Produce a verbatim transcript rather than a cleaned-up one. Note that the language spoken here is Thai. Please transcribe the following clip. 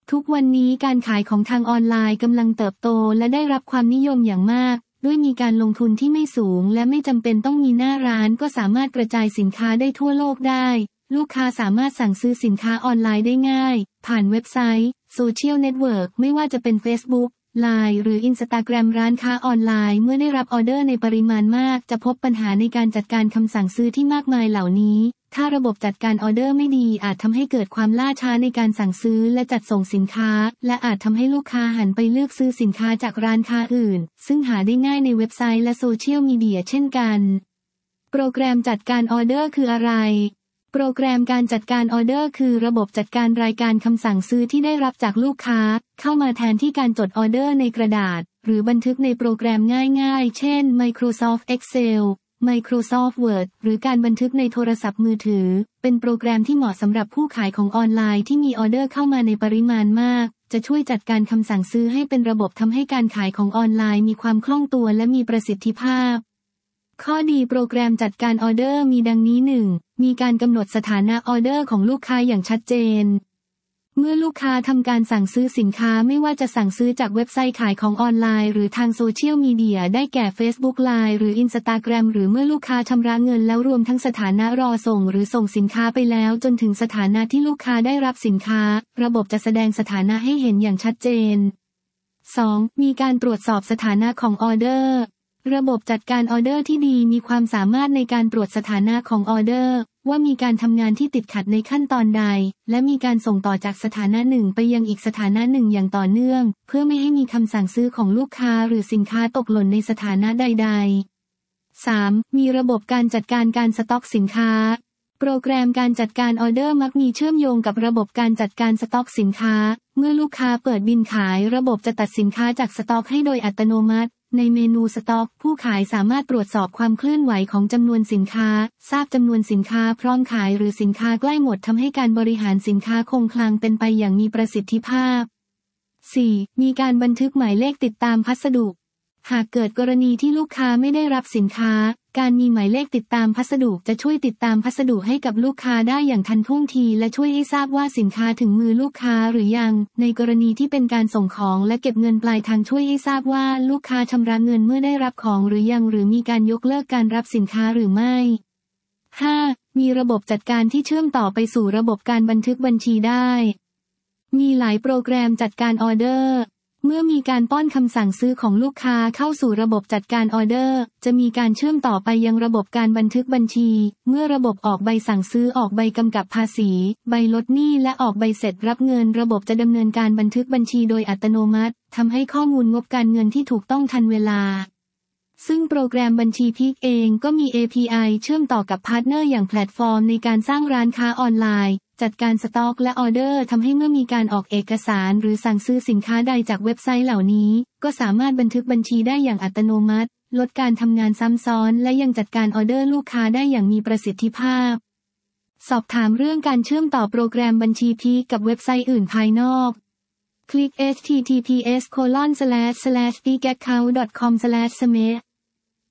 ทุกวันนี้การขายของทางออนไลน์กำลังเติบโตและได้รับความนิยมอย่างมากด้วยมีการลงทุนที่ไม่สูงและไม่จำเป็นต้องมีหน้าร้านก็สามารถกระจายสินค้าได้ทั่วโลกได้ลูกค้าสามารถสั่งซื้อสินค้าออนไลน์ได้ง่ายผ่านเว็บไซต์โซเชียลเน็ตเวิร์กไม่ว่าจะเป็น Facebook ไลน์ หรือ Instagram ร้านค้าออนไลน์เมื่อได้รับออเดอร์ในปริมาณมากจะพบปัญหาในการจัดการคำสั่งซื้อที่มากมายเหล่านี้ถ้าระบบจัดการออเดอร์ไม่ดีอาจทำให้เกิดความล่าช้าในการสั่งซื้อและจัดส่งสินค้าและอาจทำให้ลูกค้าหันไปเลือกซื้อสินค้าจากร้านค้าอื่นซึ่งหาได้ง่ายในเว็บไซต์และโซเชียลมีเดียเช่นกันโปรแกรมจัดการออเดอร์คืออะไรโปรแกรมการจัดการออเดอร์คือระบบจัดการรายการคำสั่งซื้อที่ได้รับจากลูกค้าเข้ามาแทนที่การจดออเดอร์ในกระดาษหรือบันทึกในโปรแกรมง่ายๆเช่น Microsoft Excel Microsoft Word หรือการบันทึกในโทรศัพท์มือถือเป็นโปรแกรมที่เหมาะสำหรับผู้ขายของออนไลน์ที่มีออเดอร์เข้ามาในปริมาณมากจะช่วยจัดการคำสั่งซื้อให้เป็นระบบทำให้การขายของออนไลน์มีความคล่องตัวและมีประสิทธิภาพข้อดีโปรแกรมจัดการออเดอร์มีดังนี้ หนึ่ง มีการกำหนดสถานะออเดอร์ของลูกค้าอย่างชัดเจนเมื่อลูกค้าทำการสั่งซื้อสินค้าไม่ว่าจะสั่งซื้อจากเว็บไซต์ขายของออนไลน์หรือทางโซเชียลมีเดียได้แก่ Facebook ไลน์ หรือ Instagram หรือเมื่อลูกค้าชำระเงินแล้วรวมทั้งสถานะรอส่งหรือส่งสินค้าไปแล้วจนถึงสถานะที่ลูกค้าได้รับสินค้าระบบจะแสดงสถานะให้เห็นอย่างชัดเจน สอง มีการตรวจสอบสถานะของออเดอร์ระบบจัดการออเดอร์ที่ดีมีความสามารถในการตรวจสถานะของออเดอร์ว่ามีการทำงานที่ติดขัดในขั้นตอนใดและมีการส่งต่อจากสถานะหนึ่งไปยังอีกสถานะหนึ่งอย่างต่อเนื่องเพื่อไม่ให้มีคำสั่งซื้อของลูกค้าหรือสินค้าตกหล่นในสถานะใดๆ สาม มีระบบการจัดการการสต็อกสินค้าโปรแกรมการจัดการออเดอร์มักมีเชื่อมโยงกับระบบการจัดการสต็อกสินค้าเมื่อลูกค้าเปิดบิลขายระบบจะตัดสินค้าจากสต็อกให้โดยอัตโนมัติในเมนูสต็อกผู้ขายสามารถตรวจสอบความเคลื่อนไหวของจำนวนสินค้าทราบจำนวนสินค้าพร้อมขายหรือสินค้าใกล้หมดทำให้การบริหารสินค้าคงคลังเป็นไปอย่างมีประสิทธิภาพ สี่ มีการบันทึกหมายเลขติดตามพัสดุหากเกิดกรณีที่ลูกค้าไม่ได้รับสินค้าการมีหมายเลขติดตามพัสดุจะช่วยติดตามพัสดุให้กับลูกค้าได้อย่างทันท่วงทีและช่วยให้ทราบว่าสินค้าถึงมือลูกค้าหรือยังในกรณีที่เป็นการส่งของและเก็บเงินปลายทางช่วยให้ทราบว่าลูกค้าชำระเงินเมื่อได้รับของหรือยังหรือมีการยกเลิกการรับสินค้าหรือไม่ ห้า มีระบบจัดการที่เชื่อมต่อไปสู่ระบบการบันทึกบัญชีได้มีหลายโปรแกรมจัดการออเดอร์เมื่อมีการป้อนคำสั่งซื้อของลูกค้าเข้าสู่ระบบจัดการออเดอร์จะมีการเชื่อมต่อไปยังระบบการบันทึกบัญชีเมื่อระบบออกใบสั่งซื้อออกใบกำกับภาษีใบลดหนี้และออกใบเสร็จรับเงินระบบจะดำเนินการบันทึกบัญชีโดยอัตโนมัติทำให้ข้อมูลงบการเงินที่ถูกต้องทันเวลาซึ่งโปรแกรมบัญชีพีคเองก็มี เอ พี ไอ เชื่อมต่อกับพาร์ทเนอร์อย่างแพลตฟอร์มในการสร้างร้านค้าออนไลน์จัดการสต็อกและออเดอร์ทำให้เมื่อมีการออกเอกสารหรือสั่งซื้อสินค้าใดจากเว็บไซต์เหล่านี้ก็สามารถบันทึกบัญชีได้อย่างอัตโนมัติลดการทำงานซ้ำซ้อนและยังจัดการออเดอร์ลูกค้าได้อย่างมีประสิทธิภาพสอบถามเรื่องการเชื่อมต่อโปรแกรมบัญชีพีคกับเว็บไซต์อื่นภายนอกคลิก เอช ที ที พี เอส โคลอน สแลช สแลช พีค แอคเคาท์ ดอท คอม สแลช สเม